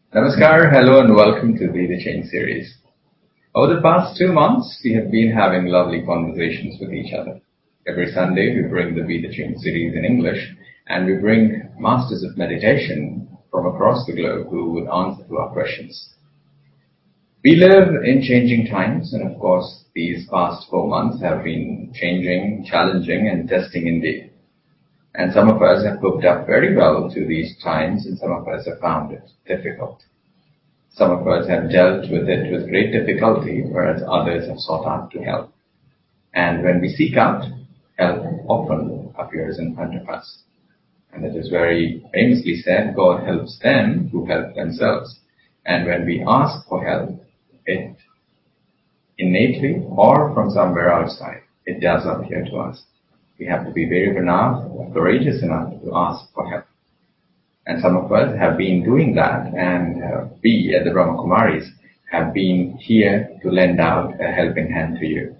Namaskar, hello and welcome to Be the Change series. Over the past 2 months, we have been having lovely conversations with each other. Every Sunday, we bring the Be the Change series in English, and we bring masters of meditation from across the globe who would answer to our questions. We live in changing times, and of course, these past 4 months have been changing, challenging, and testing indeed. And some of us have coped up very well to these times, and some of us have found it difficult. Some of us have dealt with it with great difficulty, whereas others have sought out to help. And when we seek out, help often appears in front of us. And it is very famously said, God helps them who help themselves. And when we ask for help, it innately or from somewhere outside, it does appear to us. We have to be brave enough, courageous enough to ask for help. And some of us have been doing that, and we at the Brahma Kumaris have been here to lend out a helping hand to you.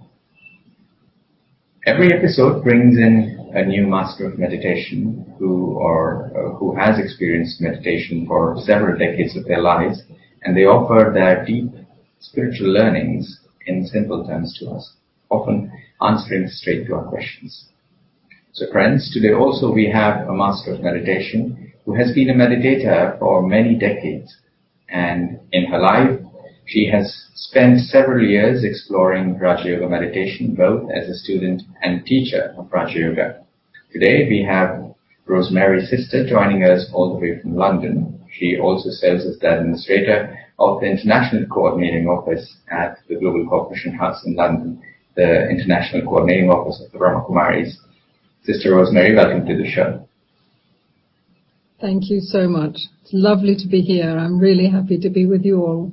Every episode brings in a new master of meditation who has experienced meditation for several decades of their lives, and they offer their deep spiritual learnings in simple terms to us, often answering straight to our questions. So friends, today also we have a master of meditation who has been a meditator for many decades. And in her life, she has spent several years exploring Raja Yoga meditation, both as a student and teacher of Raja Yoga. Today we have Rosemary's sister joining us all the way from London. She also serves as the administrator of the International Coordinating Office at the Global Cooperation House in London, the International Coordinating Office of the Brahma Kumaris. Sister Rosemary, welcome to the show. Thank you so much. It's lovely to be here. I'm really happy to be with you all.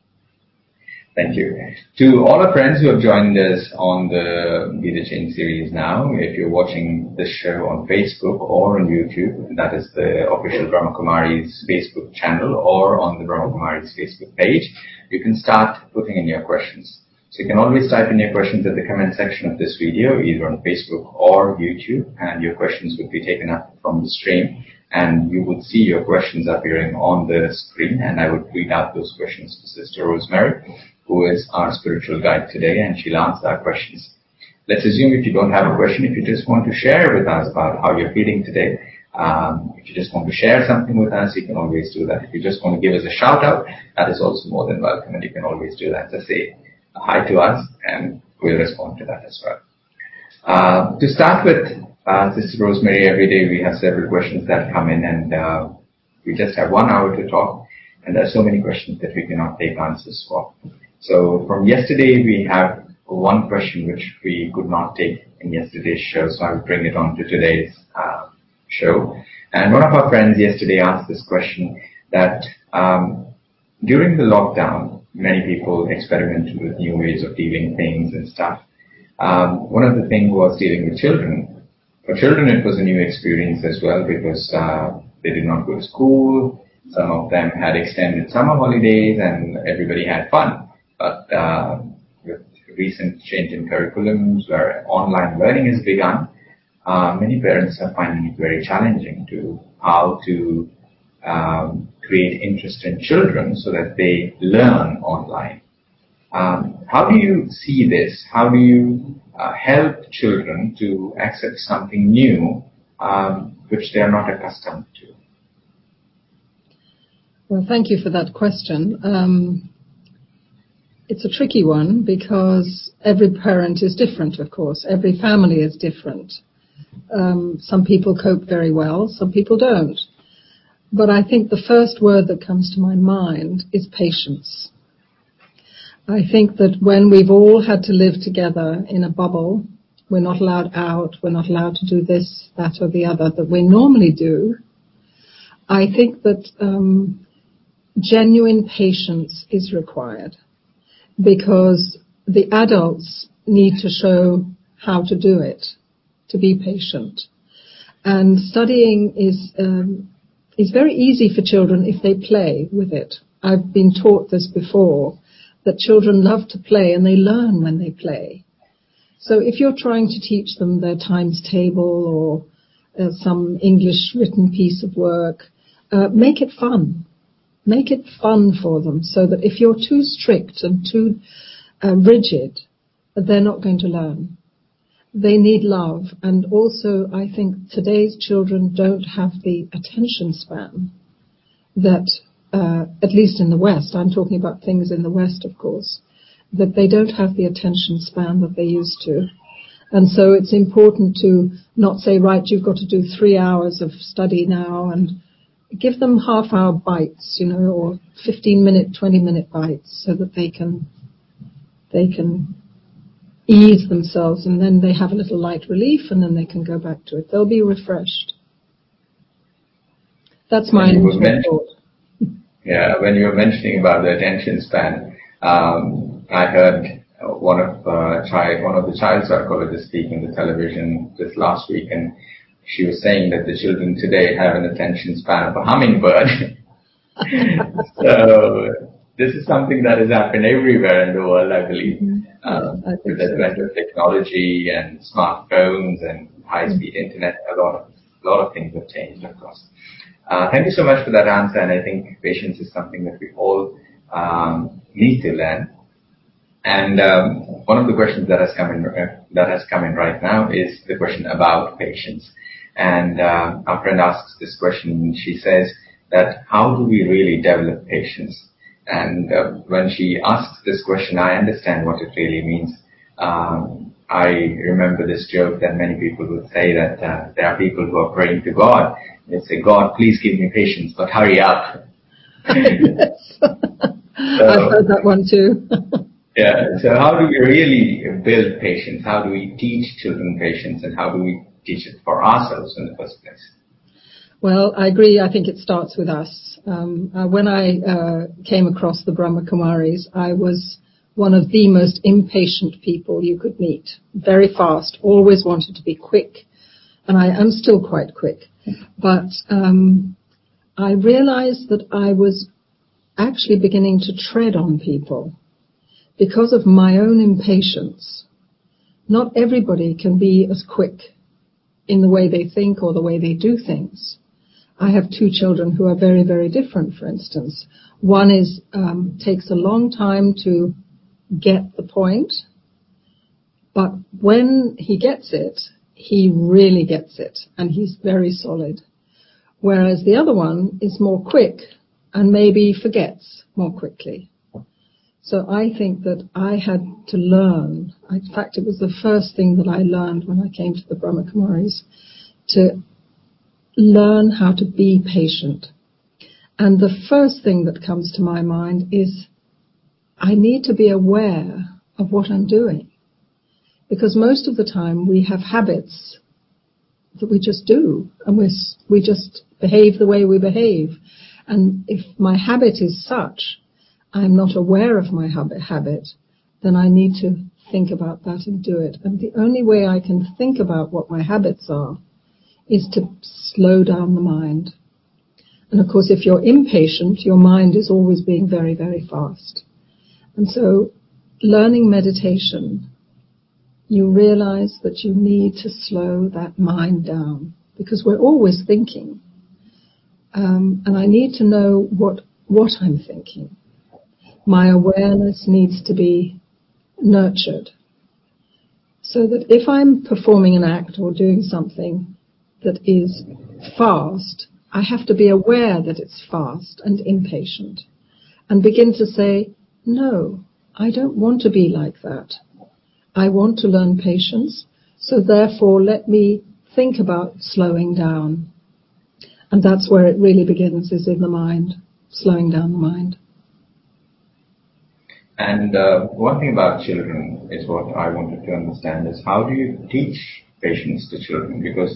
Thank you. To all our friends who have joined us on the Be the Change series now, if you're watching this show on Facebook or on YouTube, that is the official Brahma Kumaris Facebook channel, or on the Brahma Kumaris Facebook page, you can start putting in your questions. So you can always type in your questions in the comment section of this video, either on Facebook or YouTube, and your questions would be taken up from the stream, and you would see your questions appearing on the screen, and I would read out those questions to Sister Rosemary, who is our spiritual guide today, and she'll answer our questions. Let's assume if you don't have a question, if you just want to share with us about how you're feeling today, if you just want to share something with us, you can always do that. If you just want to give us a shout out, that is also more than welcome, and you can always do that. Just say hi to us, and we'll respond to that as well. To start with, Sister Rosemary, every day we have several questions that come in, and we just have 1 hour to talk, and there are so many questions that we cannot take answers for. So from yesterday, we have one question which we could not take in yesterday's show, so I will bring it on to today's show. And one of our friends yesterday asked this question that during the lockdown, many people experimented with new ways of dealing things and stuff. One of the things was dealing with children. For children, it was a new experience as well because they did not go to school. Some of them had extended summer holidays and everybody had fun. But with recent change in curriculums where online learning has begun, many parents are finding it very challenging to how to create interest in children so that they learn online. How do you see this? How do you help children to accept something new which they are not accustomed to? Well, thank you for that question. It's a tricky one because every parent is different, of course. Every family is different. Some people cope very well, some people don't. But I think the first word that comes to my mind is patience. I think that when we've all had to live together in a bubble, we're not allowed out, we're not allowed to do this, that or the other that we normally do, I think that genuine patience is required because the adults need to show how to do it, to be patient. And studying is very easy for children if they play with it. I've been taught this before, that children love to play and they learn when they play. So if you're trying to teach them their times table or some English written piece of work, make it fun. Make it fun for them, so that if you're too strict and too rigid, they're not going to learn. They need love, and also I think today's children don't have the attention span that, at least in the West, I'm talking about things in the West, of course, that they don't have the attention span that they used to. And so it's important to not say, right, you've got to do 3 hours of study now, and give them half-hour bites, or 15-minute, 20-minute bites, so that they can ease themselves, and then they have a little light relief, and then they can go back to it. They'll be refreshed. That's my initial thought. Yeah, when you were mentioning about the attention span, I heard one of the child psychologists speak in the television this last week, and she was saying that the children today have an attention span of a hummingbird. So this is something that has happened everywhere in the world, I believe. With the advent of technology and smartphones and high-speed internet, a lot of things have changed, of course. Thank you so much for that answer, and I think patience is something that we all need to learn. And one of the questions that has come in right now is the question about patience. And our friend asks this question. She says that how do we really develop patience? And when she asks this question, I understand what it really means. I remember this joke that many people would say that there are people who are praying to God. They say, God, please give me patience, but hurry up. Yes. I've heard that one too. Yeah. So how do we really build patience? How do we teach children patience, and how do we teach it for ourselves in the first place? Well, I agree. I think it starts with us. When I came across the Brahma Kumaris, I was one of the most impatient people you could meet. Very fast, always wanted to be quick, and I am still quite quick. But I realized that I was actually beginning to tread on people because of my own impatience. Not everybody can be as quick in the way they think or the way they do things. I have 2 children who are very, very different, for instance. One takes a long time to get the point, but when he gets it, he really gets it, and he's very solid. Whereas the other one is more quick and maybe forgets more quickly. So I think that I had to learn. In fact, it was the first thing that I learned when I came to the Brahma Kumaris, to learn how to be patient. And the first thing that comes to my mind is I need to be aware of what I'm doing. Because most of the time we have habits that we just do, and we just behave the way we behave. And if my habit is such, I'm not aware of my habit, then I need to think about that and do it. And the only way I can think about what my habits are is to slow down the mind. And of course, if you're impatient, your mind is always being very, very fast. And so, learning meditation, you realize that you need to slow that mind down, because we're always thinking. And I need to know what I'm thinking. My awareness needs to be nurtured, so that if I'm performing an act or doing something that is fast, I have to be aware that it's fast and impatient, and begin to say, no, I don't want to be like that. I want to learn patience, so therefore let me think about slowing down. And that's where it really begins, is in the mind, slowing down the mind. And one thing about children is what I wanted to understand is, how do you teach patience to children? Because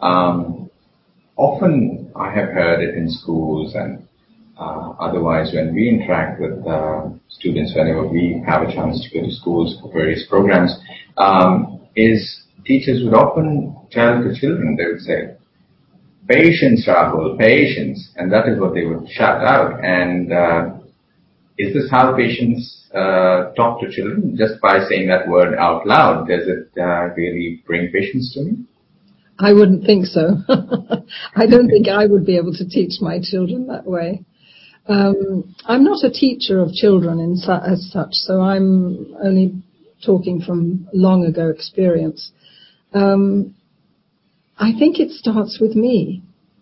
often I have heard it in schools and otherwise when we interact with students, whenever we have a chance to go to schools for various programs, is teachers would often tell the children, they would say, patience, Rahul, patience. And that is what they would shout out. And is this how patients talk to children? Just by saying that word out loud, does it really bring patience to me? I wouldn't think so. I don't think I would be able to teach my children that way. I'm not a teacher of children as such, so I'm only talking from long ago experience. I think it starts with me.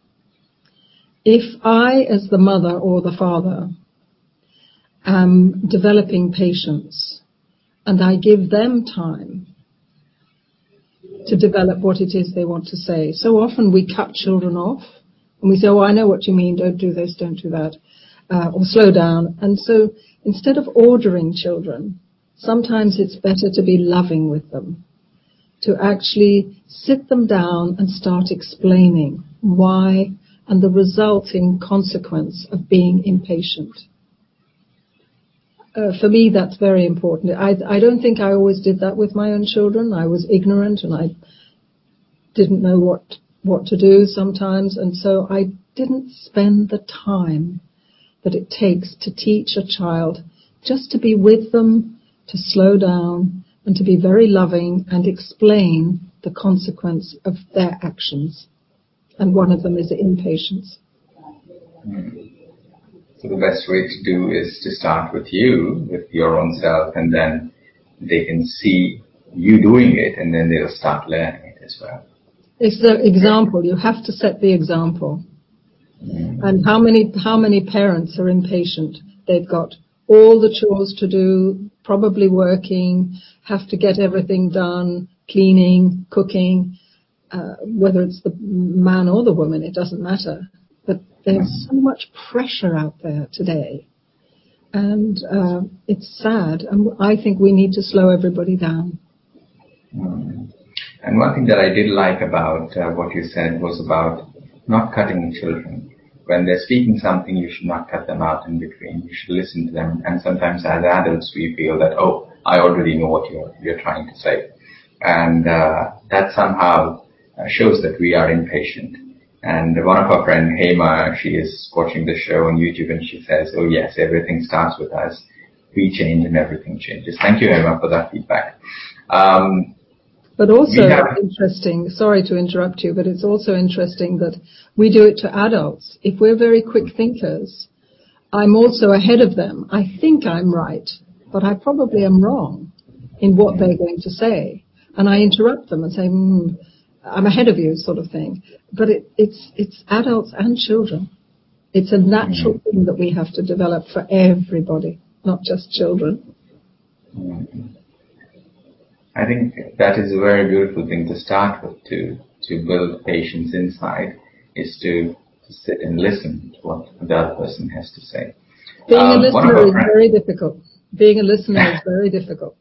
If I, as the mother or the father, am developing patience and I give them time to develop what it is they want to say. So often we cut children off and we say, oh, I know what you mean, don't do this, don't do that, or slow down. And so instead of ordering children, sometimes it's better to be loving with them, to actually sit them down and start explaining why and the resulting consequence of being impatient. For me, that's very important. I don't think I always did that with my own children. I was ignorant and I didn't know what to do sometimes. And so I didn't spend the time that it takes to teach a child just to be with them, to slow down, and to be very loving and explain the consequence of their actions. And one of them is impatience. So the best way to do is to start with you, with your own self, and then they can see you doing it, and then they'll start learning it as well. It's the example. You have to set the example. And how many parents are impatient? They've got all the chores to do, probably working, have to get everything done, cleaning, cooking, whether it's the man or the woman, it doesn't matter. But there's so much pressure out there today. And it's sad. And I think we need to slow everybody down. And one thing that I did like about what you said was about not cutting children. When they're speaking something, you should not cut them out in between. You should listen to them. And sometimes as adults, we feel that, oh, I already know what you're trying to say. And that somehow shows that we are impatient. And one of our friends, Hema, she is watching the show on YouTube and she says, oh yes, everything starts with us. We change and everything changes. Thank you, Hema, for that feedback. But also interesting, sorry to interrupt you, but it's also interesting that we do it to adults. If we're very quick thinkers, I'm also ahead of them. I think I'm right, but I probably am wrong in what they're going to say. And I interrupt them and say, I'm ahead of you, sort of thing. But it's adults and children. It's a natural thing that we have to develop for everybody, not just children. I think that is a very beautiful thing to start with, to build patience inside, is to sit and listen to what the other person has to say. Being a listener is very difficult. Being a listener is very difficult.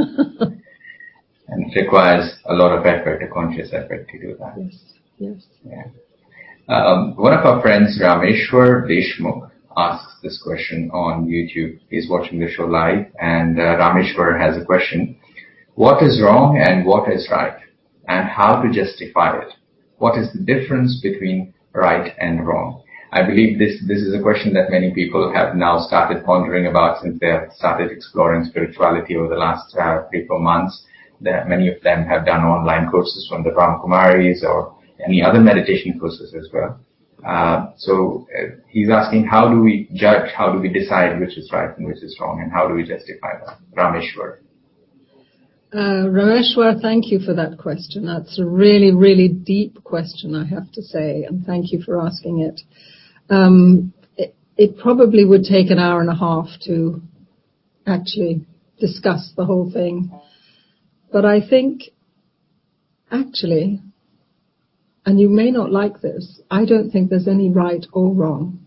And it requires a lot of effort, a conscious effort to do that. Yes. Yeah. One of our friends, Rameshwar Deshmukh, asks this question on YouTube. He's watching the show live, and Rameshwar has a question. What is wrong and what is right, and how to justify it? What is the difference between right and wrong? I believe this is a question that many people have now started pondering about since they have started exploring spirituality over the last 3-4 months. That many of them have done online courses from the Brahma Kumaris or any other meditation courses as well. So he's asking, how do we judge, how do we decide which is right and which is wrong, and how do we justify that? Rameshwar. Rameshwar, thank you for that question. That's a really, really deep question, I have to say, and thank you for asking it. It probably would take an hour and a half to actually discuss the whole thing. But I think, actually, and you may not like this, I don't think there's any right or wrong.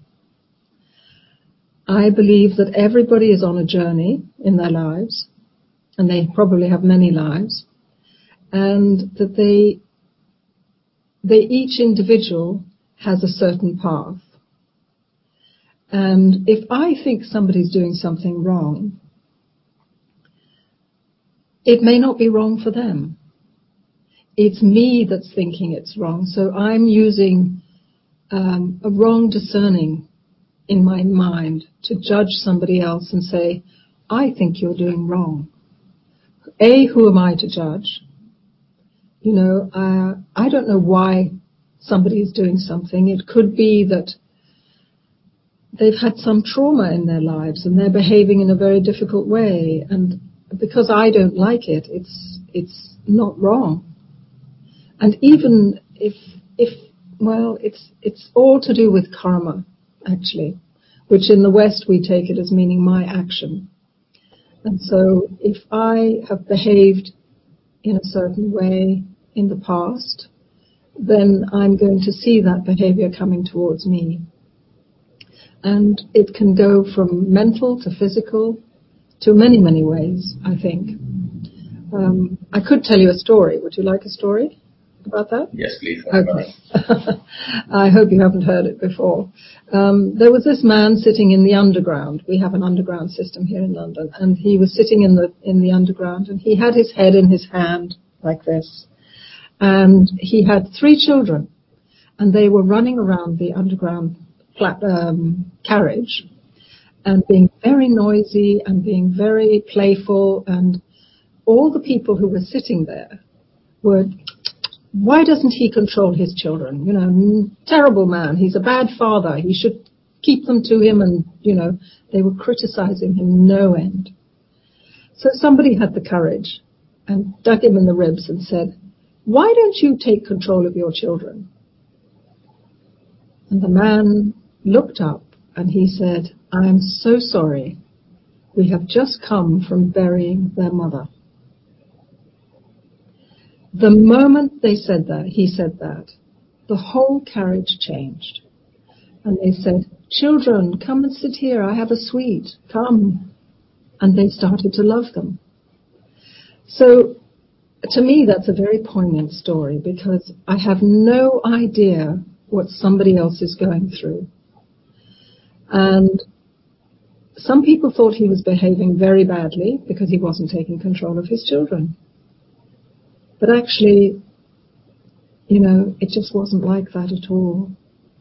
I believe that everybody is on a journey in their lives, and they probably have many lives, and that they each individual has a certain path. And if I think somebody's doing something wrong, it may not be wrong for them. It's me that's thinking it's wrong. So I'm using a wrong discerning in my mind to judge somebody else and say, I think you're doing wrong. Who am I to judge? I don't know why somebody is doing something. It could be that they've had some trauma in their lives and they're behaving in a very difficult way. And because I don't like it, it's not wrong. And even if well, it's all to do with karma, actually, which in the West we take it as meaning my action. And so if I have behaved in a certain way in the past, then I'm going to see that behavior coming towards me. And it can go from mental to physical to many, many ways, I think. I could tell you a story. Would you like a story about that? Yes, please. Okay. I hope you haven't heard it before. There was this man sitting in the underground. We have an underground system here in London, and he was sitting in the underground, and he had his head in his hand like this, and he had 3 children, and they were running around the underground carriage, and being very noisy and being very playful, and all the people who were sitting there were, why doesn't he control his children? You know, terrible man. He's a bad father. He should keep them to him. And, you know, they were criticizing him no end. So somebody had the courage and dug him in the ribs and said, why don't you take control of your children? And the man looked up and he said, I am so sorry. We have just come from burying their mother. The moment he said that, the whole carriage changed. And they said, children, come and sit here. I have a suite. Come. And they started to love them. So, to me, that's a very poignant story because I have no idea what somebody else is going through. And some people thought he was behaving very badly because he wasn't taking control of his children. But actually, you know, it just wasn't like that at all.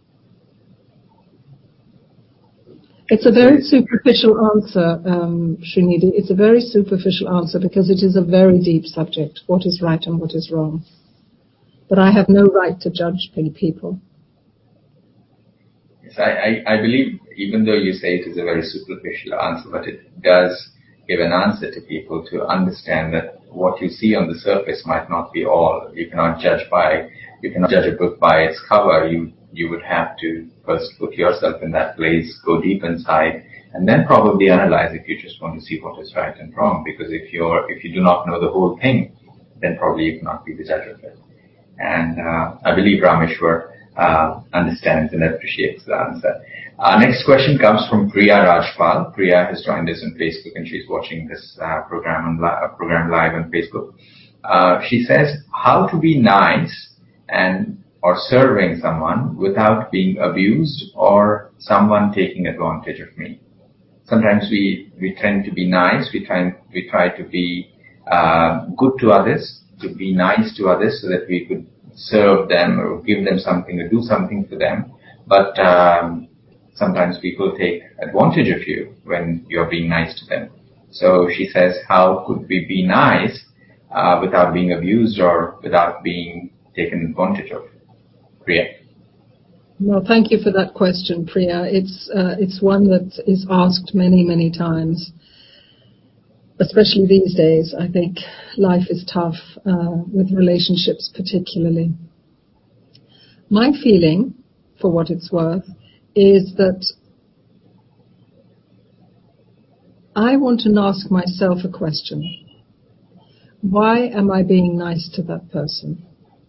It's a very superficial answer, Srinidhi. It's a very superficial answer because it is a very deep subject, what is right and what is wrong. But I have no right to judge people. Yes, I believe, even though you say it is a very superficial answer, but it does give an answer to people to understand that what you see on the surface might not be all. You cannot judge a book by its cover. You would have to first put yourself in that place, go deep inside, and then probably analyze if you just want to see what is right and wrong. Because if you do not know the whole thing, then probably you cannot be the judge of it. And I believe Rameshwar understands and appreciates the answer. Our next question comes from Priya Rajpal. Priya has joined us on Facebook and she's watching this program live on Facebook. She says, how to be nice or serving someone without being abused or someone taking advantage of me. Sometimes we tend to be nice. We try to be good to others, to be nice to others so that we could serve them or give them something or do something for them. But sometimes people take advantage of you when you're being nice to them. So she says, how could we be nice without being abused or without being taken advantage of? Priya. Well, thank you for that question, Priya. It's one that is asked many, many times, especially these days. I think life is tough with relationships particularly. My feeling, for what it's worth, is that I want to ask myself a question. Why am I being nice to that person?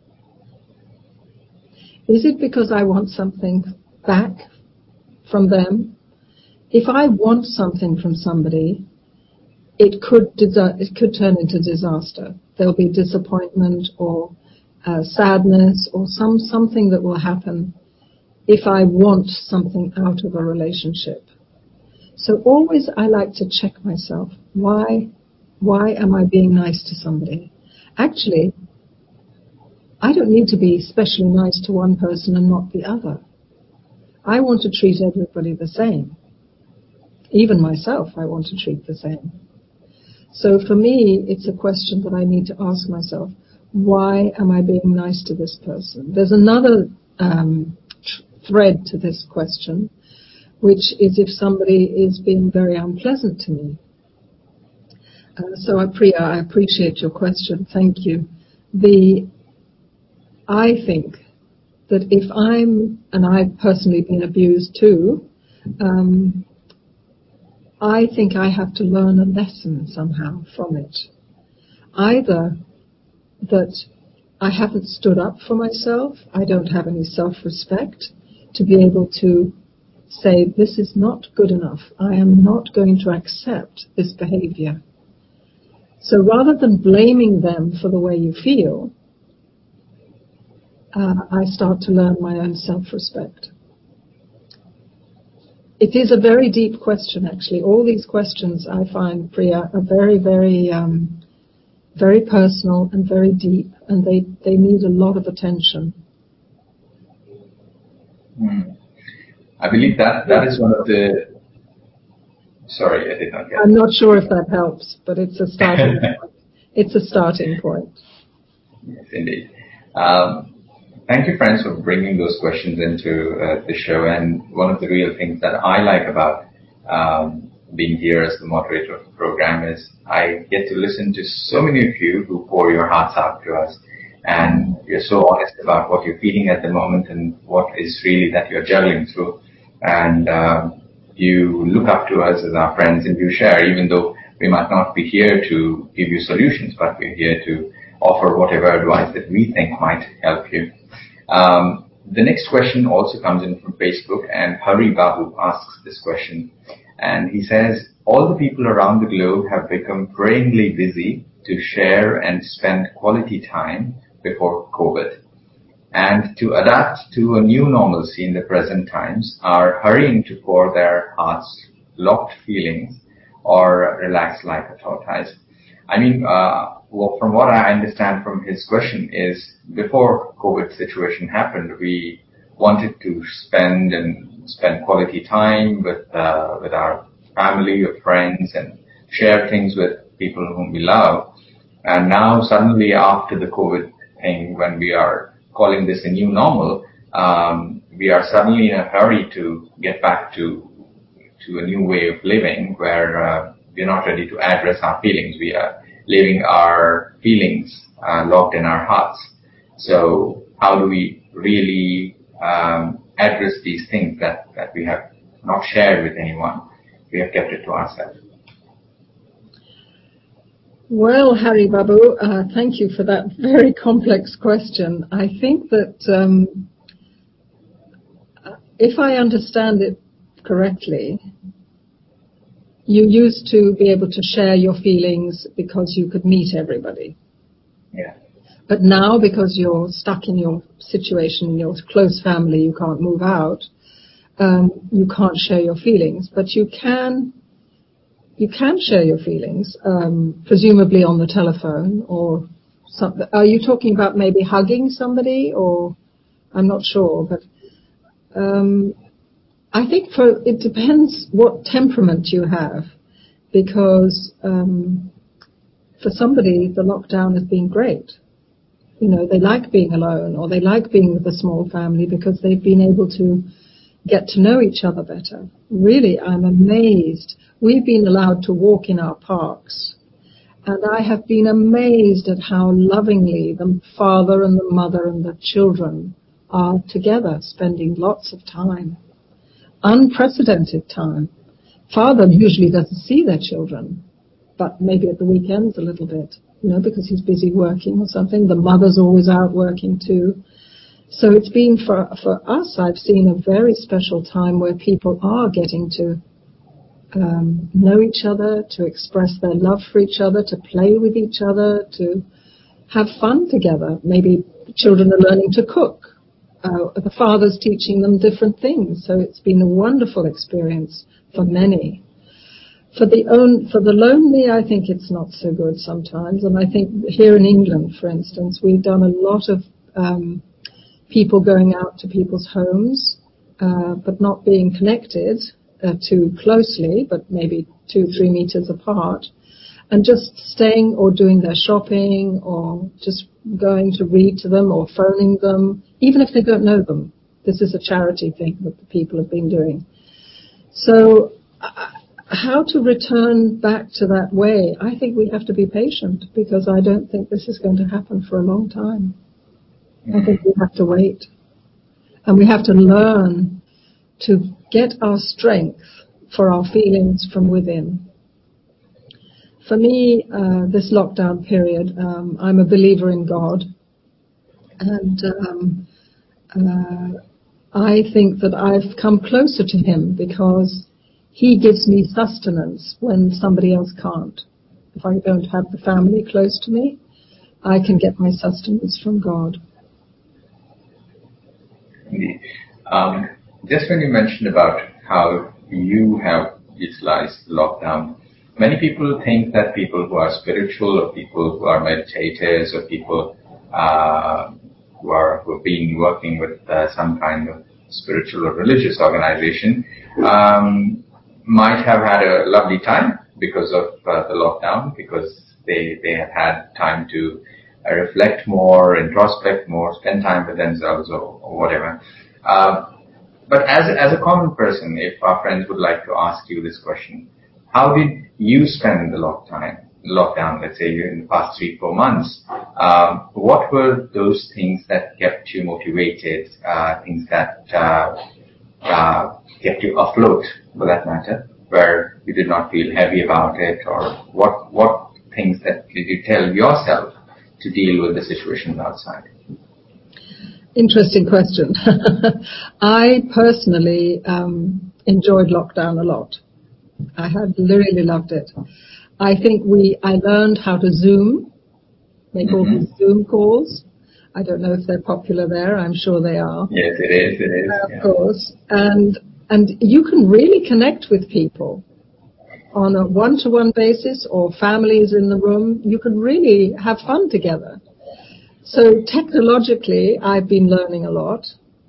Is it because I want something back from them? If I want something from somebody, it could turn into disaster. There'll be disappointment or sadness or something that will happen if I want something out of a relationship. So always I like to check myself. Why am I being nice to somebody? Actually, I don't need to be especially nice to one person and not the other. I want to treat everybody the same. Even myself, I want to treat the same. So for me, it's a question that I need to ask myself. Why am I being nice to this person? There's another thread to this question, which is if somebody is being very unpleasant to me. So, Priya, I appreciate your question. Thank you. I think that if and I've personally been abused too, I think I have to learn a lesson somehow from it. Either that I haven't stood up for myself, I don't have any self-respect to be able to say, this is not good enough. I am not going to accept this behavior. So rather than blaming them for the way you feel, I start to learn my own self-respect. It is a very deep question, actually. All these questions, I find, Priya, are very, very, very personal and very deep, and they need a lot of attention. I believe that is one of the... Sorry, I did not get it. I'm not sure if that helps, but it's a starting point. It's a starting point. Yes, indeed. Thank you, friends, for bringing those questions into the show. And one of the real things that I like about being here as the moderator of the program is I get to listen to so many of you who pour your hearts out to us. And you're so honest about what you're feeling at the moment and what is really that you're juggling through. And you look up to us as our friends and you share, even though we might not be here to give you solutions, but we're here to offer whatever advice that we think might help you. The next question also comes in from Facebook, and Hari Babu asks this question. And he says, all the people around the globe have become prayingly busy to share and spend quality time before COVID. And to adapt to a new normalcy in the present times are hurrying to pour their hearts' locked feelings or relax like a tortoise. I mean, well, from what I understand from his question is before COVID situation happened, we wanted to spend quality time with our family or friends and share things with people whom we love. And now suddenly after the COVID thing, when we are calling this a new normal, we are suddenly in a hurry to get back to a new way of living where we're not ready to address our feelings. We are leaving our feelings locked in our hearts. So how do we really address these things that we have not shared with anyone? We have kept it to ourselves. Well, Hari Babu, thank you for that very complex question. I think that if I understand it correctly, you used to be able to share your feelings because you could meet everybody. Yeah. But now, because you're stuck in your situation, in your close family, you can't move out, you can't share your feelings. But you can share your feelings, presumably on the telephone or something. Are you talking about maybe hugging somebody, or I'm not sure, but I think it depends what temperament you have, because for somebody the lockdown has been great. You know, they like being alone or they like being with a small family because they've been able to get to know each other better. Really, I'm amazed. We've been allowed to walk in our parks, and I have been amazed at how lovingly the father and the mother and the children are together, spending lots of time. Unprecedented time. Father usually doesn't see their children, but maybe at the weekends a little bit, you know, because he's busy working or something. The mother's always out working too. So it's been for us, I've seen a very special time where people are getting to know each other, to express their love for each other, to play with each other, to have fun together. Maybe the children are learning to cook. The father's teaching them different things. So it's been a wonderful experience for many. For the lonely, I think it's not so good sometimes. And I think here in England, for instance, we've done a lot of people going out to people's homes, but not being connected too closely, but maybe 2-3 meters apart, and just staying or doing their shopping or just going to read to them or phoning them, even if they don't know them. This is a charity thing that the people have been doing. So how to return back to that way? I think we have to be patient, because I don't think this is going to happen for a long time. I think we have to wait. And we have to learn to get our strength for our feelings from within. For me, this lockdown period, I'm a believer in God. And I think that I've come closer to Him because He gives me sustenance when somebody else can't. If I don't have the family close to me, I can get my sustenance from God. Indeed. Just when you mentioned about how you have utilized lockdown, many people think that people who are spiritual, or people who are meditators, or people who have been working with some kind of spiritual or religious organization might have had a lovely time because of the lockdown, because they have had time to reflect more, introspect more, spend time with themselves, or whatever. But as a common person, if our friends would like to ask you this question, how did you spend the lockdown, let's say in the past 3-4 months? What were those things that kept you motivated, things that kept you afloat, for that matter, where you did not feel heavy about it? Or what things that did you tell yourself to deal with the situations outside? Interesting question. I personally enjoyed lockdown a lot. I had really loved it. I think I learned how to Zoom, make all these Zoom calls. I don't know if they're popular there. I'm sure they are. Yes, it is. Of course. And you can really connect with people on a one-to-one basis, or families in the room. You can really have fun together. So technologically, I've been learning a lot.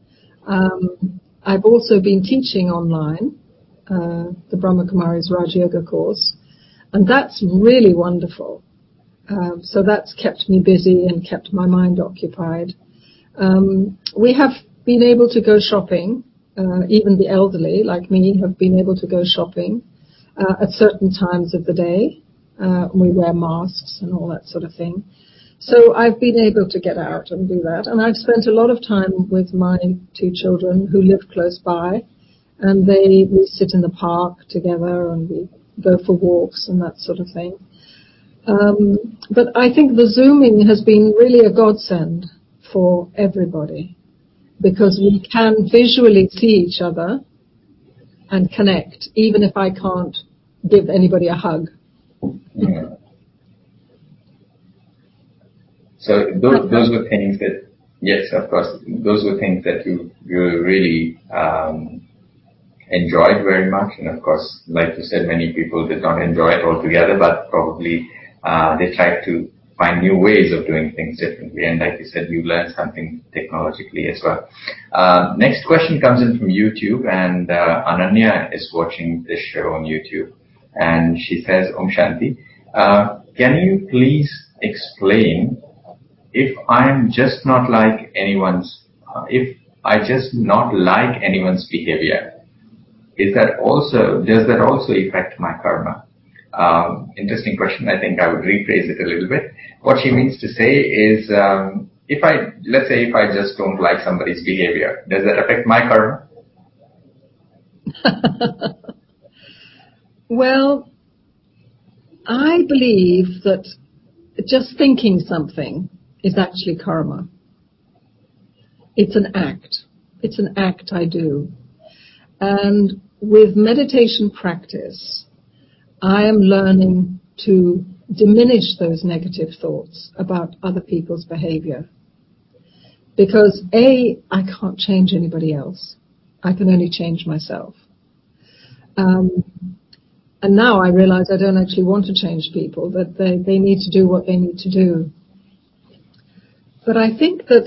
I've also been teaching online, the Brahma Kumari's Raj Yoga course, and that's really wonderful. So that's kept me busy and kept my mind occupied. We have been able to go shopping. Even the elderly, like me, have been able to go shopping at certain times of the day. We wear masks and all that sort of thing. So I've been able to get out and do that. And I've spent a lot of time with my 2 children who live close by. And we sit in the park together and we go for walks and that sort of thing. But I think the Zooming has been really a godsend for everybody, because we can visually see each other and connect, even if I can't give anybody a hug. Yeah. So those were things that, yes, of course, those were things that you really enjoyed very much. And of course, like you said, many people did not enjoy it altogether, but probably they tried to find new ways of doing things differently. And like you said, you learned something technologically as well. Next question comes in from YouTube, and Ananya is watching this show on YouTube. And she says, Om Shanti, can you please explain if I just not like anyone's behavior, does that also affect my karma? Interesting question. I think I would rephrase it a little bit. What she means to say is, let's say if I just don't like somebody's behavior, does that affect my karma? Well, I believe that just thinking something is actually karma. It's an act. It's an act I do. And with meditation practice, I am learning to diminish those negative thoughts about other people's behavior. Because I can't change anybody else. I can only change myself. And now I realize I don't actually want to change people, that they need to do what they need to do. But I think that,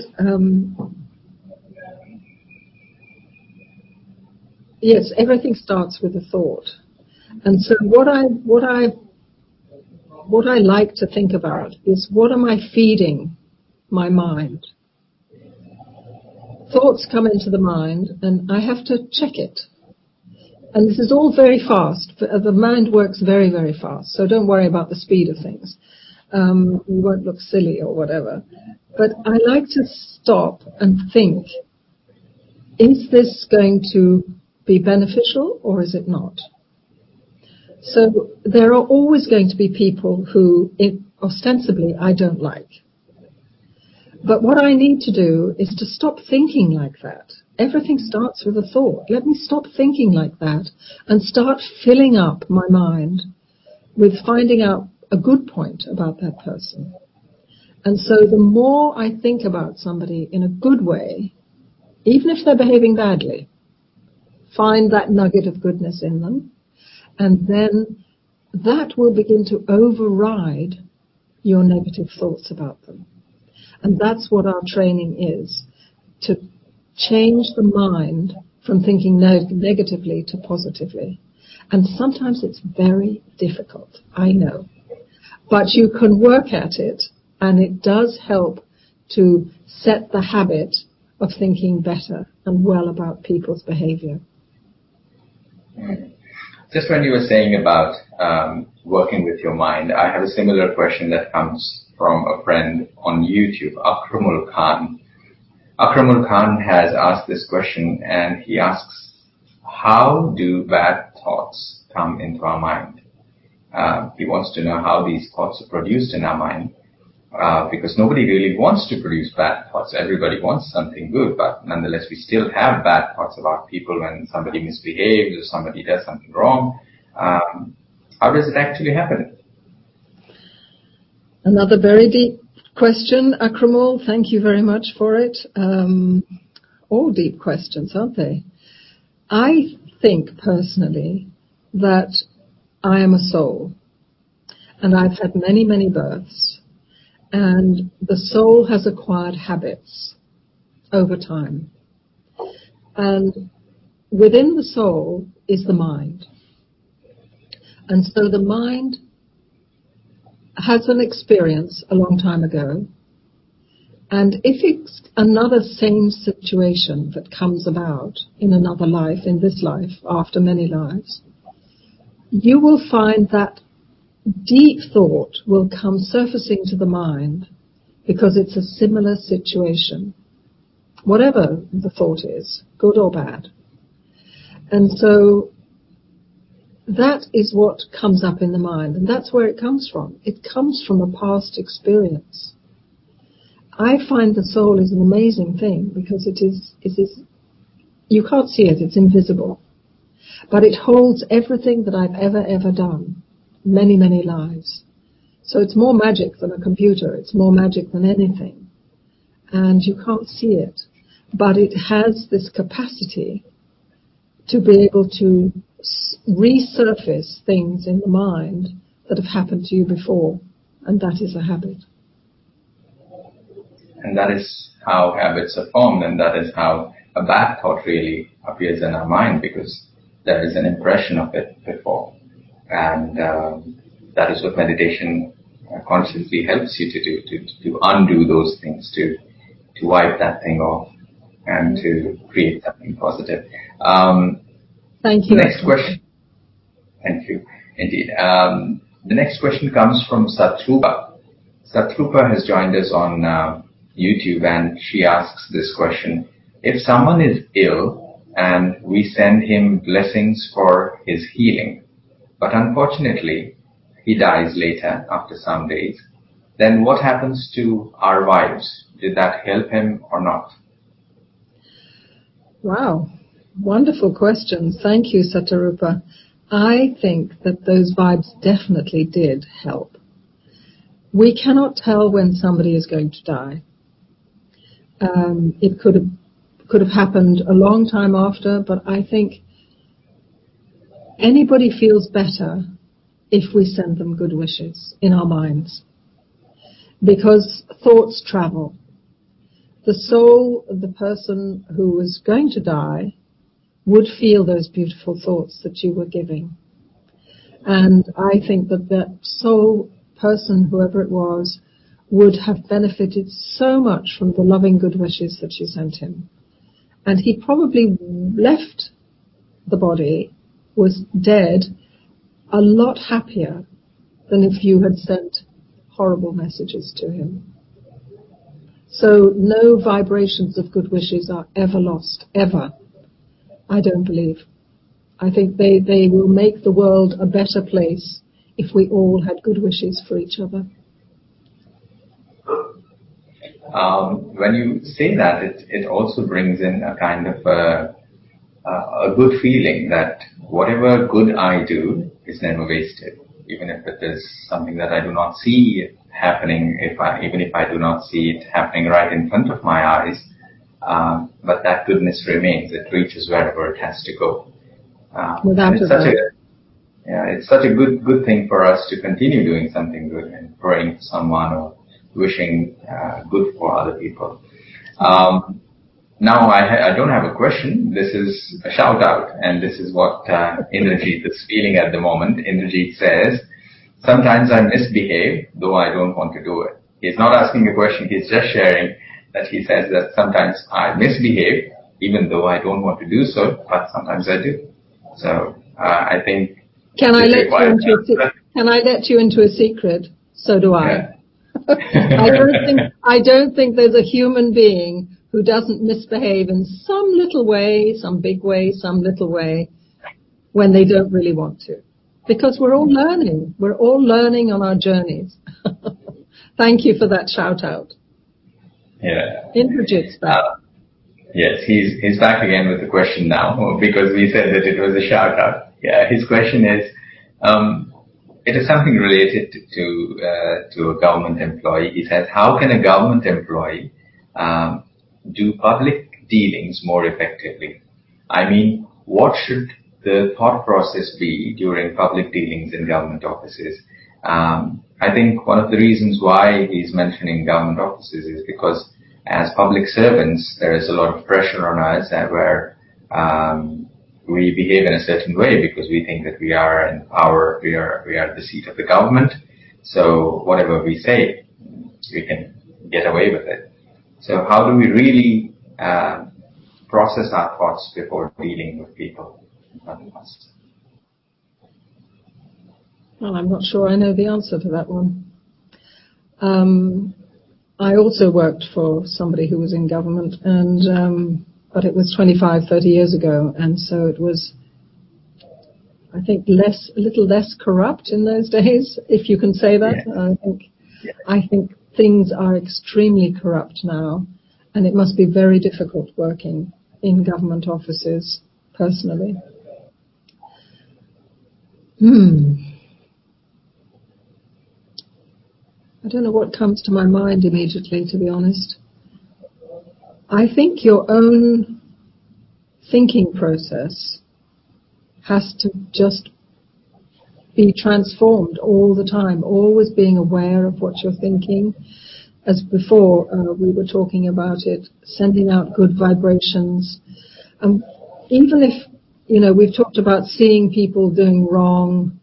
yes, everything starts with a thought. And so what I like to think about is, what am I feeding my mind? Thoughts come into the mind and I have to check it. And this is all very fast. The mind works very, very fast. So don't worry about the speed of things. You won't look silly or whatever. But I like to stop and think, is this going to be beneficial or is it not? So there are always going to be people who ostensibly I don't like. But what I need to do is to stop thinking like that. Everything starts with a thought. Let me stop thinking like that and start filling up my mind with finding out a good point about that person. And so the more I think about somebody in a good way, even if they're behaving badly, find that nugget of goodness in them, and then that will begin to override your negative thoughts about them. And that's what our training is, to change the mind from thinking negatively to positively. And sometimes it's very difficult, I know. But you can work at it, and it does help to set the habit of thinking better and well about people's behavior. Just when you were saying about working with your mind, I have a similar question that comes from a friend on YouTube, Akramul Khan. Akramul Khan has asked this question, and he asks, how do bad thoughts come into our mind? He wants to know how these thoughts are produced in our mind, because nobody really wants to produce bad thoughts. Everybody wants something good, but nonetheless we still have bad thoughts about people when somebody misbehaves or somebody does something wrong. How does it actually happen? Another very deep question, Akramul. Thank you very much for it. All deep questions, aren't they? I think personally that I am a soul, and I've had many, many births, and the soul has acquired habits over time. And within the soul is the mind. And so the mind has an experience a long time ago, and if it's another same situation that comes about in another life, in this life, after many lives, you will find that deep thought will come surfacing to the mind because it's a similar situation, whatever the thought is, good or bad. And so that is what comes up in the mind, and that's where it comes from. It comes from a past experience. I find the soul is an amazing thing because it is you can't see it, it's invisible. But it holds everything that I've ever done, many, many lives. So it's more magic than a computer, it's more magic than anything. And you can't see it. But it has this capacity to be able to resurface things in the mind that have happened to you before, and that is a habit. And that is how habits are formed, and that is how a bad thought really appears in our mind, because there is an impression of it before. And that is what meditation consciously helps you to do, to undo those things, to wipe that thing off and to create something positive. Thank you. The next question. Thank you, indeed. The next question comes from Satrupa. Satrupa has joined us on YouTube, and she asks this question. If someone is ill and we send him blessings for his healing, but unfortunately he dies later after some days, then what happens to our vibes? Did that help him or not? Wow. Wonderful questions. Thank you, Satarupa. I think that those vibes definitely did help. We cannot tell when somebody is going to die. It could have happened a long time after, but I think anybody feels better if we send them good wishes in our minds, because thoughts travel. The soul of the person who was going to die would feel those beautiful thoughts that you were giving. And I think that that soul person, whoever it was, would have benefited so much from the loving good wishes that you sent him. And he probably left the body was dead a lot happier than if you had sent horrible messages to him. So no vibrations of good wishes are ever lost, ever. I don't believe. I think they will make the world a better place if we all had good wishes for each other. When you say that, it also brings in a kind of a good feeling that whatever good I do is never wasted, even if it is something that I do not see happening, even if I do not see it happening right in front of my eyes, but that goodness remains. It reaches wherever it has to go. It's such a good thing for us to continue doing something good and praying for someone or wishing good for other people. Now I don't have a question. This is a shout out, and this is what Indrajit is feeling at the moment. Indrajit says, sometimes I misbehave, though I don't want to do it. He's not asking a question, he's just sharing that he says that sometimes I misbehave, even though I don't want to do so, but sometimes I do. So I think... Can I let you into a secret? So do I. Yeah. I don't think there's a human being who doesn't misbehave in some little way, some big way, some little way, when they don't really want to. Because we're all learning. We're all learning on our journeys. Thank you for that shout out. Yeah. Indrajit's back. Yes, he's back again with the question now, because we said that it was a shout out. Yeah, his question is, it is something related to a government employee. He says, how can a government employee do public dealings more effectively? I mean, what should the thought process be during public dealings in government offices? I think one of the reasons why he's mentioning government offices is because as public servants, there is a lot of pressure on us where we behave in a certain way because we think that we are in power, we are the seat of the government. So whatever we say, we can get away with it. So how do we really process our thoughts before dealing with people in front of us? Well, I'm not sure I know the answer to that one. I also worked for somebody who was in government, and but it was 25, 30 years ago, and so it was, I think, a little less corrupt in those days, if you can say that. Yeah. I think things are extremely corrupt now, and it must be very difficult working in government offices, personally. I don't know what comes to my mind immediately, to be honest. I think your own thinking process has to just be transformed all the time, always being aware of what you're thinking. As before, we were talking about it, sending out good vibrations. Even if, we've talked about seeing people doing wrong,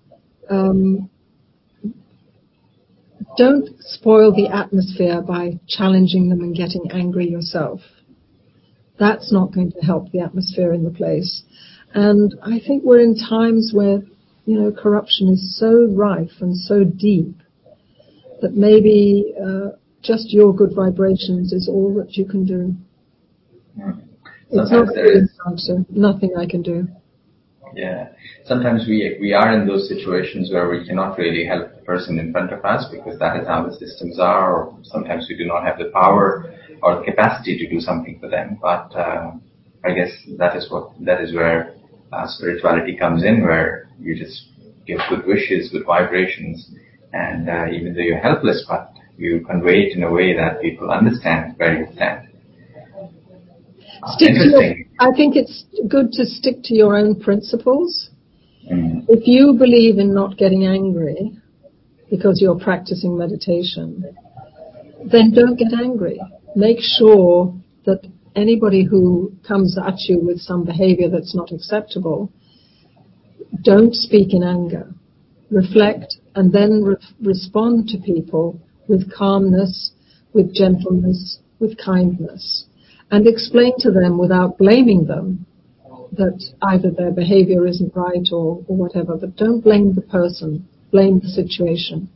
don't spoil the atmosphere by challenging them and getting angry yourself. That's not going to help the atmosphere in the place. And I think we're in times where, corruption is so rife and so deep that maybe just your good vibrations is all that you can do. It's not an answer. Nothing I can do. Yeah. Sometimes we are in those situations where we cannot really help the person in front of us because that is how the systems are, or sometimes we do not have the power or the capacity to do something for them. But I guess that is where spirituality comes in, where you just give good wishes, good vibrations, and even though you're helpless, but you convey it in a way that people understand where you stand. I think it's good to stick to your own principles. If you believe in not getting angry because you're practicing meditation, then don't get angry. Make sure that anybody who comes at you with some behavior that's not acceptable, don't speak in anger. Reflect and then respond to people with calmness, with gentleness, with kindness. And explain to them without blaming them that either their behavior isn't right or whatever, but don't blame the person, blame the situation.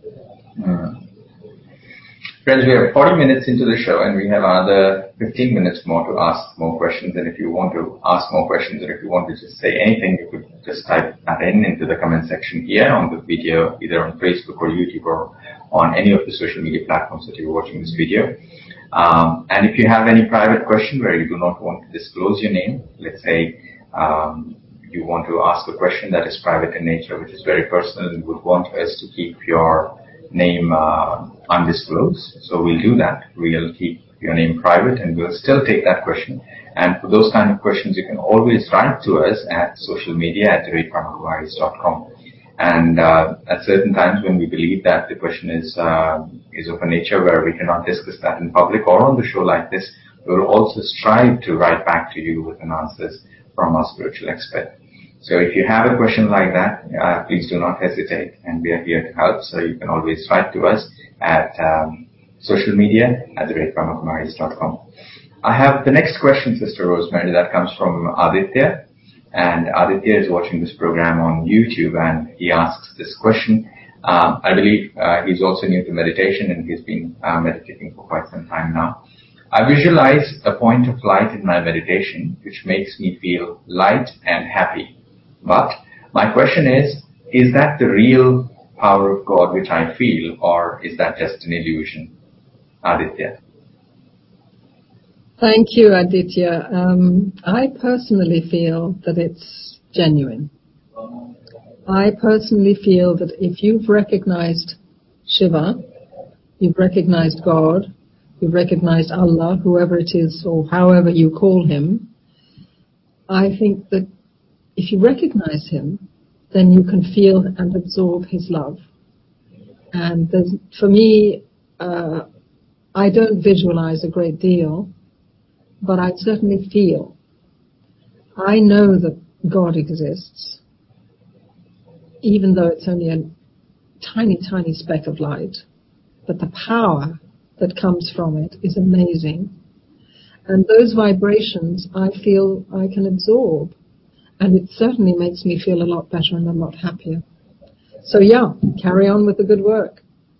Friends, we are 40 minutes into the show and we have another 15 minutes more to ask more questions. And if you want to ask more questions or if you want to just say anything, you could just type that into the comment section here on the video, either on Facebook or YouTube or on any of the social media platforms that you're watching this video. And if you have any private question where you do not want to disclose your name, let's say you want to ask a question that is private in nature, which is very personal, and would want us to keep your name undisclosed, so we'll do that. We'll keep your name private and we'll still take that question. And for those kind of questions, you can always write to us at social media @brahmakumaris.com. And at certain times when we believe that the question is of a nature where we cannot discuss that in public or on the show like this, we will also strive to write back to you with an answers from our spiritual expert. So if you have a question like that, please do not hesitate, and we are here to help. So you can always write to us at social media @brahmakumaris.com. I have the next question, Sister Rosemary, that comes from Aditya. And Aditya is watching this program on YouTube, and he asks this question. I believe he's also new to meditation, and he's been meditating for quite some time now. I visualize a point of light in my meditation, which makes me feel light and happy. But my question is that the real power of God which I feel, or is that just an illusion? Aditya. Thank you, Aditya. I personally feel that it's genuine. I personally feel that if you've recognized Shiva, you've recognized God, you've recognized Allah, whoever it is or however you call him, I think that if you recognize him, then you can feel and absorb his love. And for me, I don't visualize a great deal, but I certainly feel. I know that God exists, even though it's only a tiny, tiny speck of light. But the power that comes from it is amazing. And those vibrations I feel I can absorb. And it certainly makes me feel a lot better and a lot happier. So yeah, carry on with the good work.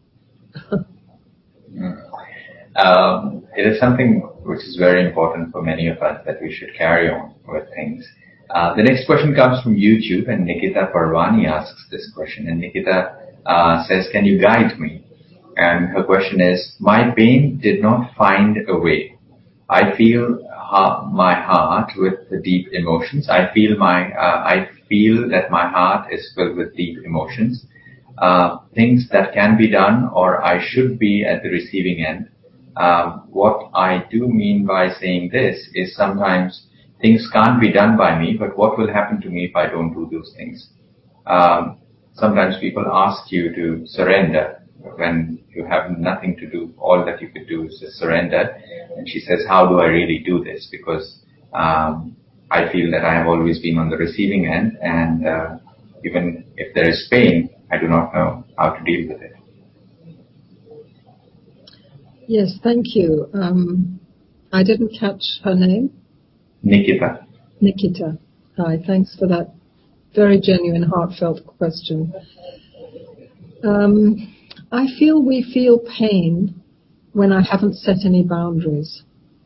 It is something which is very important for many of us, that we should carry on with things. The next question comes from YouTube, and Nikita Parvani asks this question. And Nikita says, can you guide me? And her question is, my pain did not find a way. I feel my heart with the deep emotions. I feel that my heart is filled with deep emotions. Things that can be done, or I should be at the receiving end. What I do mean by saying this is sometimes things can't be done by me, but what will happen to me if I don't do those things? Sometimes people ask you to surrender when you have nothing to do. All that you could do is just surrender. And she says, how do I really do this? Because I feel that I have always been on the receiving end, and even if there is pain, I do not know how to deal with it. Yes, thank you. I didn't catch her name. Nikita. Nikita. Hi, thanks for that very genuine, heartfelt question. I feel we feel pain when I haven't set any boundaries.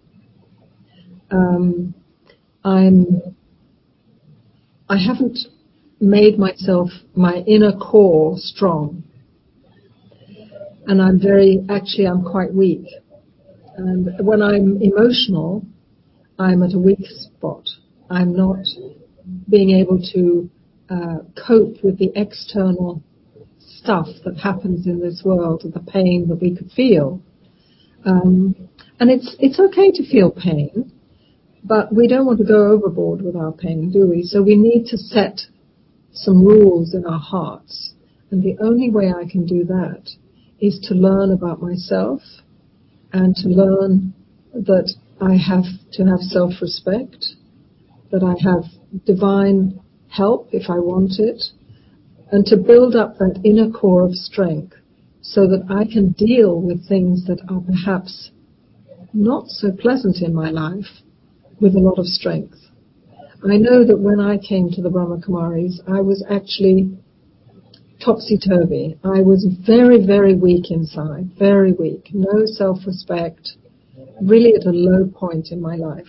I haven't made myself, my inner core, strong. And I'm quite weak. And when I'm emotional, I'm at a weak spot. I'm not being able to cope with the external stuff that happens in this world, the pain that we could feel. And it's okay to feel pain, but we don't want to go overboard with our pain, do we? So we need to set some rules in our hearts. And the only way I can do that is to learn about myself and to learn that I have to have self-respect, that I have divine help if I want it, and to build up that inner core of strength so that I can deal with things that are perhaps not so pleasant in my life with a lot of strength. I know that when I came to the Brahma Kumaris, I was actually topsy-turvy. I was very, very weak inside, very weak. No self-respect, really at a low point in my life.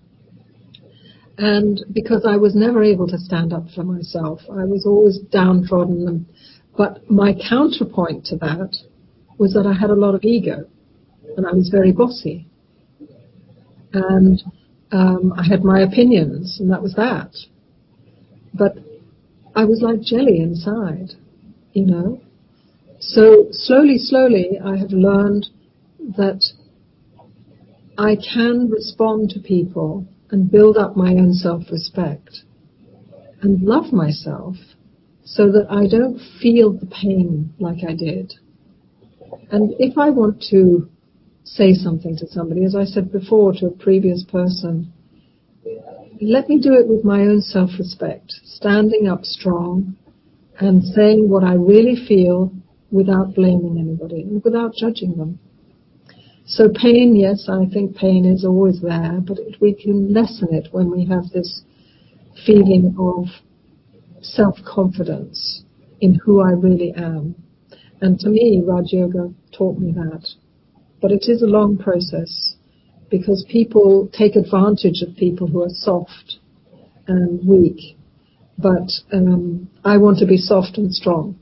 And because I was never able to stand up for myself, I was always downtrodden. But my counterpoint to that was that I had a lot of ego, and I was very bossy. And I had my opinions, and that was that. But I was like jelly inside, you know. So slowly, I have learned that I can respond to people and build up my own self-respect and love myself so that I don't feel the pain like I did. And if I want to say something to somebody, as I said before to a previous person, let me do it with my own self-respect, standing up strong and saying what I really feel without blaming anybody and without judging them. So pain, yes, I think pain is always there, but we can lessen it when we have this feeling of self-confidence in who I really am. And to me, Raj Yoga taught me that. But it is a long process because people take advantage of people who are soft and weak. But I want to be soft and strong.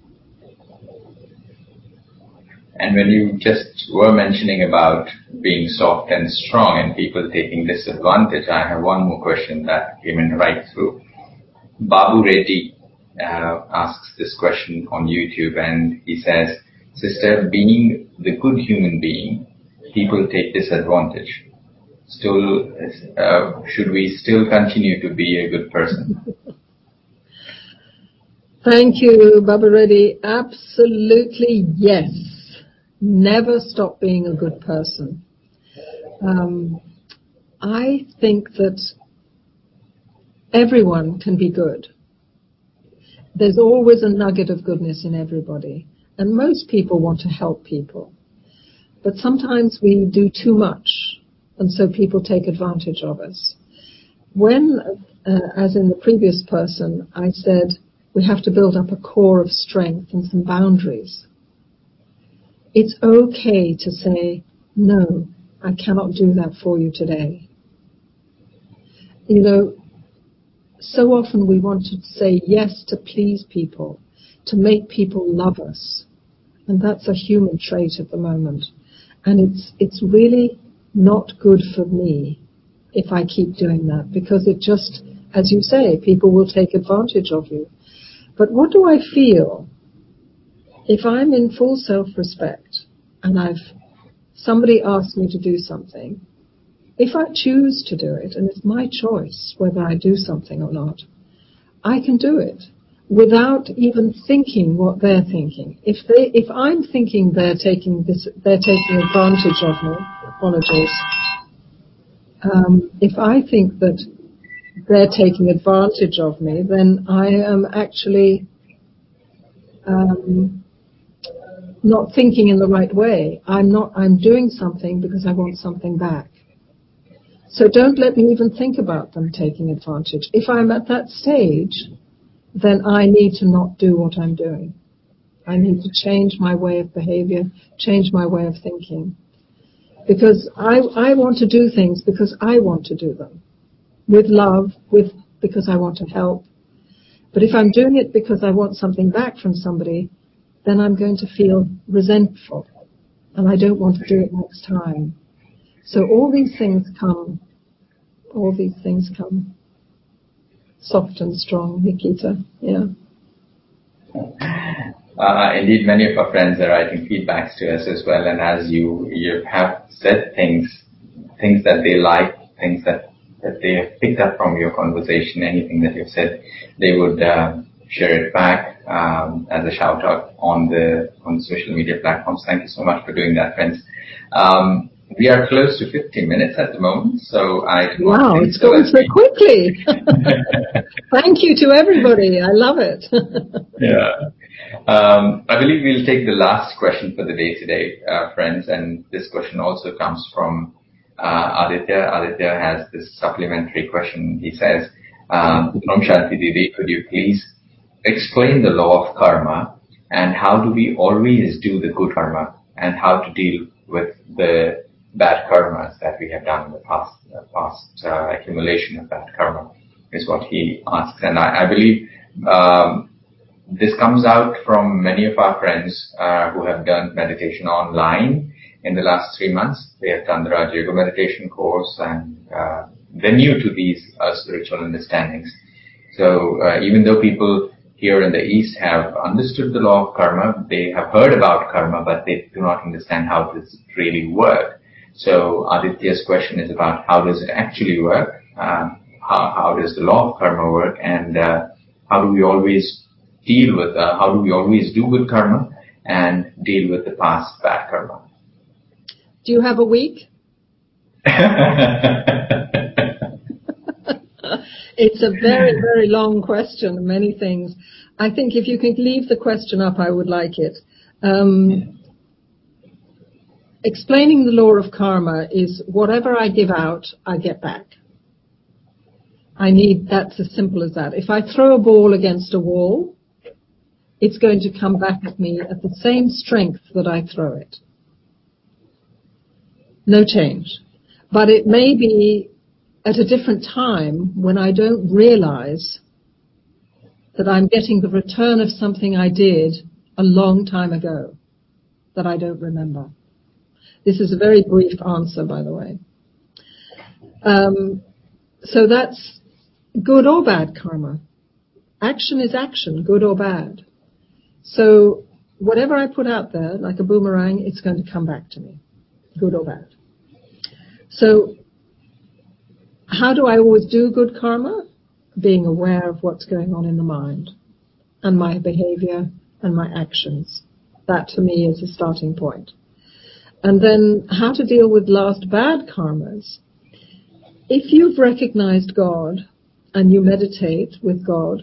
And when you just were mentioning about being soft and strong and people taking disadvantage, I have one more question that came in right through. Babu Reddy asks this question on YouTube, and he says, "Sister, being the good human being, people take disadvantage. Still, should we still continue to be a good person?" Thank you, Babu Reddy. Absolutely yes. Never stop being a good person. I think that everyone can be good. There's always a nugget of goodness in everybody. And most people want to help people. But sometimes we do too much, and so people take advantage of us. When, as in the previous person, I said we have to build up a core of strength and some boundaries. It's okay to say, no, I cannot do that for you today. You know, so often we want to say yes to please people, to make people love us. And that's a human trait at the moment. And it's really not good for me if I keep doing that, because it just, as you say, people will take advantage of you. But what do I feel if I'm in full self-respect and somebody asked me to do something? If I choose to do it, and it's my choice whether I do something or not, I can do it without even thinking what they're thinking. If I'm thinking they're taking advantage of me, apologies. If I think that they're taking advantage of me, then I am actually not thinking in the right way. I'm doing something because I want something back. So don't let me even think about them taking advantage. If I'm at that stage, then I need to not do what I'm doing. I need to change my way of behavior, change my way of thinking. Because I want to do things because I want to do them. With love, because I want to help. But if I'm doing it because I want something back from somebody, then I'm going to feel resentful. And I don't want to do it next time. So all these things come soft and strong, Nikita. Yeah. Indeed, many of our friends are writing feedbacks to us as well, and as you have said things that they like, things that they have picked up from your conversation, anything that you've said, they would share it back as a shout out on the social media platforms. Thank you so much for doing that, friends. We are close to 50 minutes at the moment, so wow, it's going so quickly. Thank you to everybody. I love it. Yeah. I believe we'll take the last question for the day today, friends, and this question also comes from Aditya. Aditya has this supplementary question. He says, Om Shanti Didi, could you please explain the law of karma and how do we always do the good karma and how to deal with the bad karmas that we have done in the past accumulation of bad karma is what he asks. And I believe this comes out from many of our friends who have done meditation online in the last 3 months. They have done the Raja Yoga meditation course and they're new to these spiritual understandings. So even though people here in the East have understood the law of karma, they have heard about karma, but they do not understand how does it really work. So Aditya's question is about how does it actually work, how does the law of karma work, and how do we always deal with, how do we always do good karma and deal with the past bad karma. Do you have a week? It's a very, very long question, many things. I think if you could leave the question up, I would like it. Explaining the law of karma is whatever I give out, I get back. That's as simple as that. If I throw a ball against a wall, it's going to come back at me at the same strength that I throw it. No change. But it may be at a different time when I don't realize that I'm getting the return of something I did a long time ago that I don't remember. This is a very brief answer, by the way. So that's good or bad karma. Action is action, good or bad. So whatever I put out there, like a boomerang, it's going to come back to me, good or bad. So how do I always do good karma? Being aware of what's going on in the mind and my behavior and my actions. That to me is a starting point. And then how to deal with last bad karmas. If you've recognized God and you meditate with God,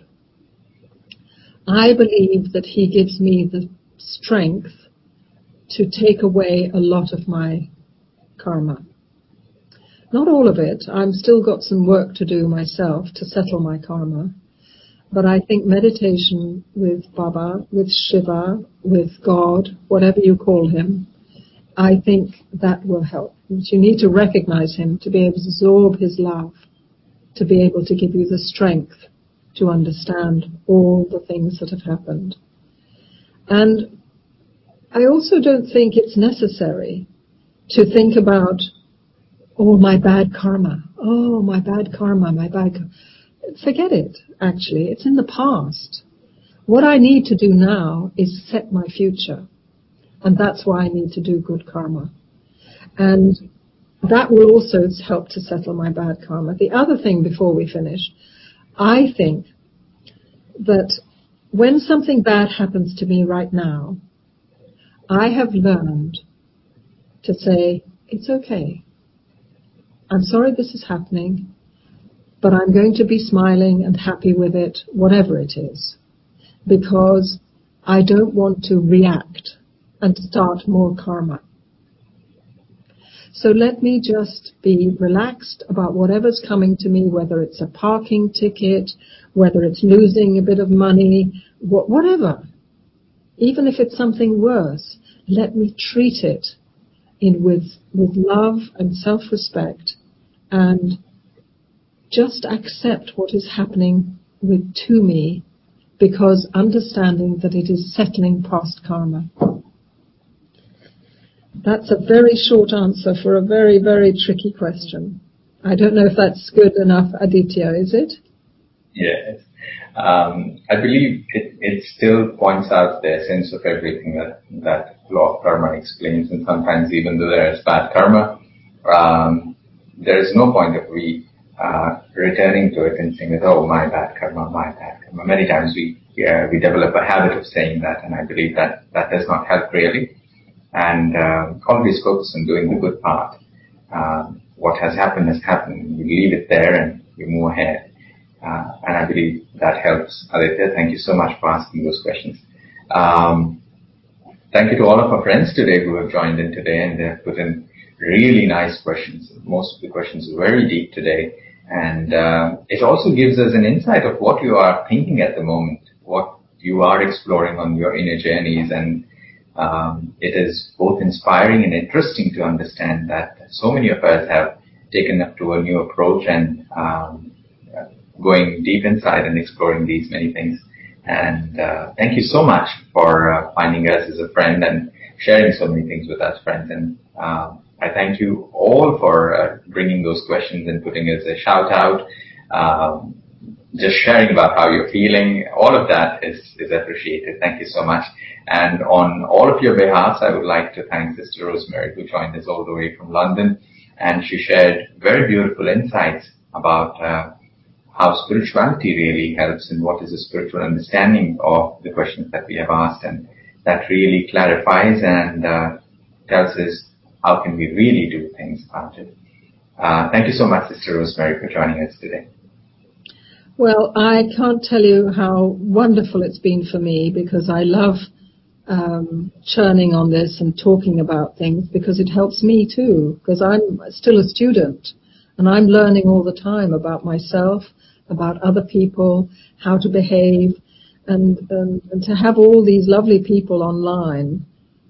I believe that He gives me the strength to take away a lot of my karma. Not all of it. I've still got some work to do myself to settle my karma. But I think meditation with Baba, with Shiva, with God, whatever you call Him, I think that will help. You need to recognize Him to be able to absorb His love, to be able to give you the strength to understand all the things that have happened. And I also don't think it's necessary to think about my bad karma. Oh, my bad karma, my bad karma. Forget it, actually. It's in the past. What I need to do now is set my future. And that's why I need to do good karma. And that will also help to settle my bad karma. The other thing before we finish, I think that when something bad happens to me right now, I have learned to say, it's okay. I'm sorry this is happening, but I'm going to be smiling and happy with it, whatever it is, because I don't want to react and start more karma. So let me just be relaxed about whatever's coming to me, whether it's a parking ticket, whether it's losing a bit of money, whatever. Even if it's something worse, let me treat it with love and self-respect and just accept what is happening to me, because understanding that it is settling past karma. That's a very short answer for a very, very tricky question. I don't know if that's good enough, Aditya, is it? Yes. I believe it still points out the essence of everything that law of karma explains, and sometimes even though there is bad karma, there is no point of returning to it and saying that, oh, my bad karma, my bad karma. Many times we develop a habit of saying that, and I believe that does not help really. And always focus on doing the good part. What has happened has happened. You leave it there and you move ahead. And I believe that helps. Aditya, thank you so much for asking those questions. Thank you to all of our friends today who have joined in today, and they have put in really nice questions. Most of the questions are very deep today, And it also gives us an insight of what you are thinking at the moment, what you are exploring on your inner journeys. And it is both inspiring and interesting to understand that so many of us have taken up to a new approach and going deep inside and exploring these many things. And thank you so much for finding us as a friend and sharing so many things with us, friends. And I thank you all for bringing those questions and putting us a shout out, just sharing about how you're feeling. All of that is appreciated. Thank you so much. And on all of your behalves, I would like to thank Sister Rosemary, who joined us all the way from London. And she shared very beautiful insights about how spirituality really helps and what is a spiritual understanding of the questions that we have asked. And that really clarifies and tells us how can we really do things about it. Thank you so much, Sister Rosemary, for joining us today. Well, I can't tell you how wonderful it's been for me, because I love churning on this and talking about things, because it helps me too, because I'm still a student and I'm learning all the time about myself, about other people, how to behave, and to have all these lovely people online.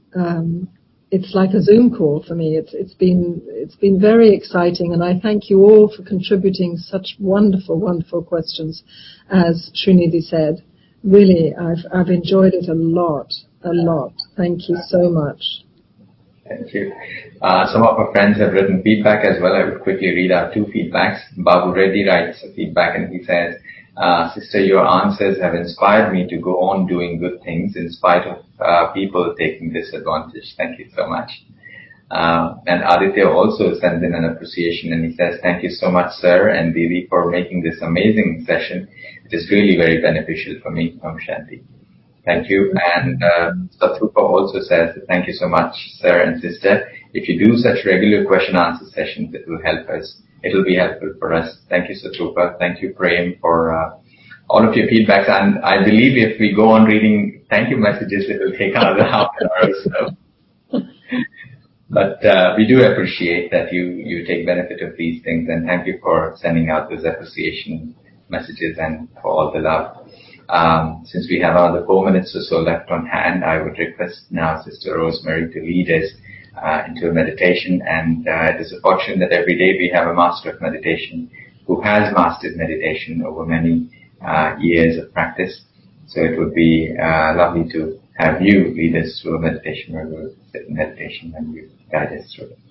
It's like a Zoom call for me. It's been very exciting, and I thank you all for contributing such wonderful, wonderful questions. As Srinidhi said, really, I've enjoyed it a lot. Thank you so much. Thank you. Some of our friends have written feedback as well. I would quickly read out two feedbacks. Babu Reddy writes a feedback and he says, Sister, your answers have inspired me to go on doing good things in spite of people taking disadvantage. Thank you so much. And Aditya also sends in an appreciation and he says, thank you so much, sir and Didi, for making this amazing session. It is really very beneficial for me. Om Shanti. Thank you. And Satrupa also says, thank you so much, sir and sister. If you do such regular question-answer sessions, it will help us. It will be helpful for us. Thank you, Satrupa. Thank you, Prem, for all of your feedbacks. And I believe if we go on reading thank you messages, it will take another half an hour or so. But we do appreciate that you take benefit of these things. And thank you for sending out those appreciation messages and for all the love. Since we have another 4 minutes or so left on hand, I would request now Sister Rosemary to lead us into a meditation. And it is a fortune that every day we have a master of meditation who has mastered meditation over many years of practice. So it would be lovely to have you lead us through a meditation where we'll sit in meditation and you guide us through it.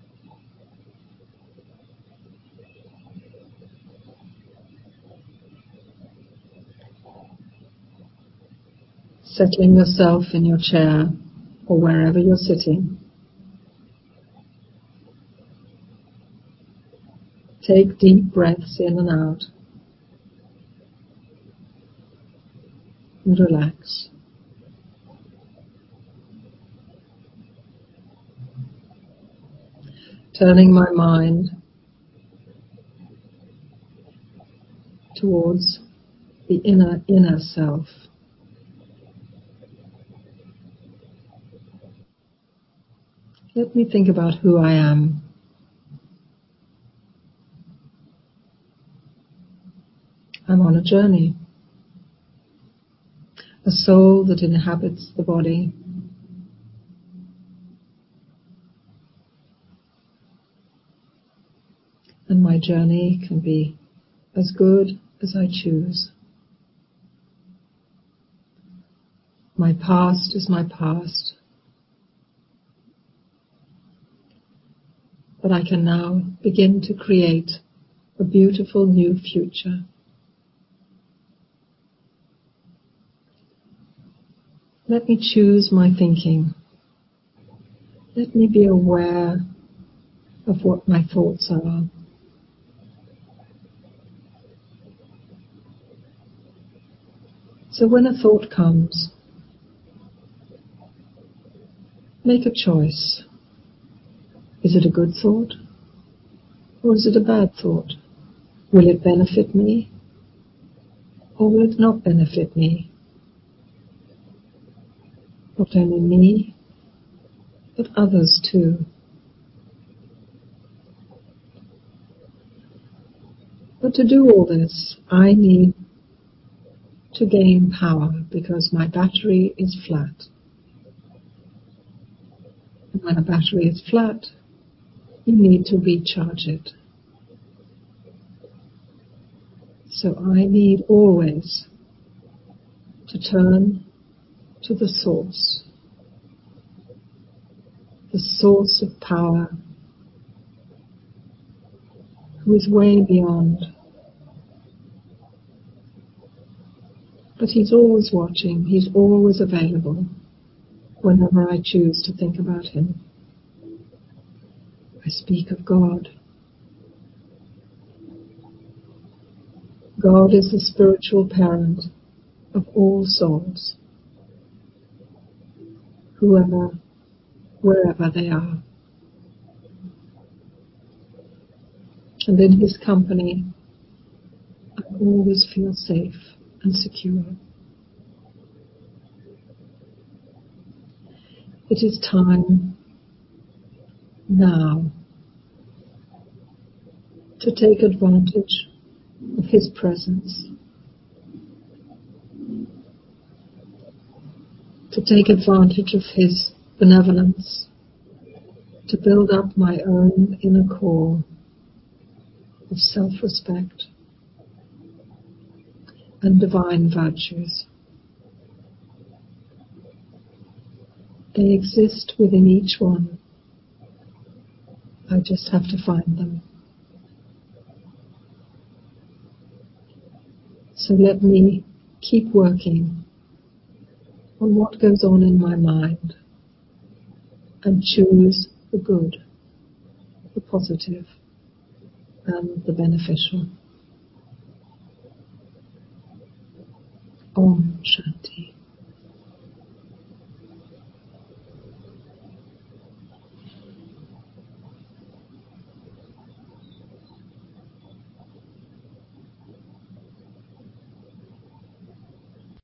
Settling yourself in your chair or wherever you're sitting. Take deep breaths in and out. And relax. Turning my mind towards the inner self. Let me think about who I am. I'm on a journey. A soul that inhabits the body. And my journey can be as good as I choose. My past is my past. But I can now begin to create a beautiful new future. Let me choose my thinking. Let me be aware of what my thoughts are. So when a thought comes, make a choice. Is it a good thought? Or is it a bad thought? Will it benefit me? Or will it not benefit me? Not only me, but others too. But to do all this, I need to gain power because my battery is flat. And when a battery is flat, you need to recharge it. So I need always to turn to the source of power, who is way beyond. But he's always watching, he's always available whenever I choose to think about him. I speak of God. God is the spiritual parent of all souls, wherever they are. And in his company, I always feel safe and secure. It is time now to take advantage of his presence, to take advantage of his benevolence, to build up my own inner core of self-respect and divine virtues. They exist within each one. I just have to find them. So let me keep working on what goes on in my mind and choose the good, the positive, and the beneficial. Om Shanti.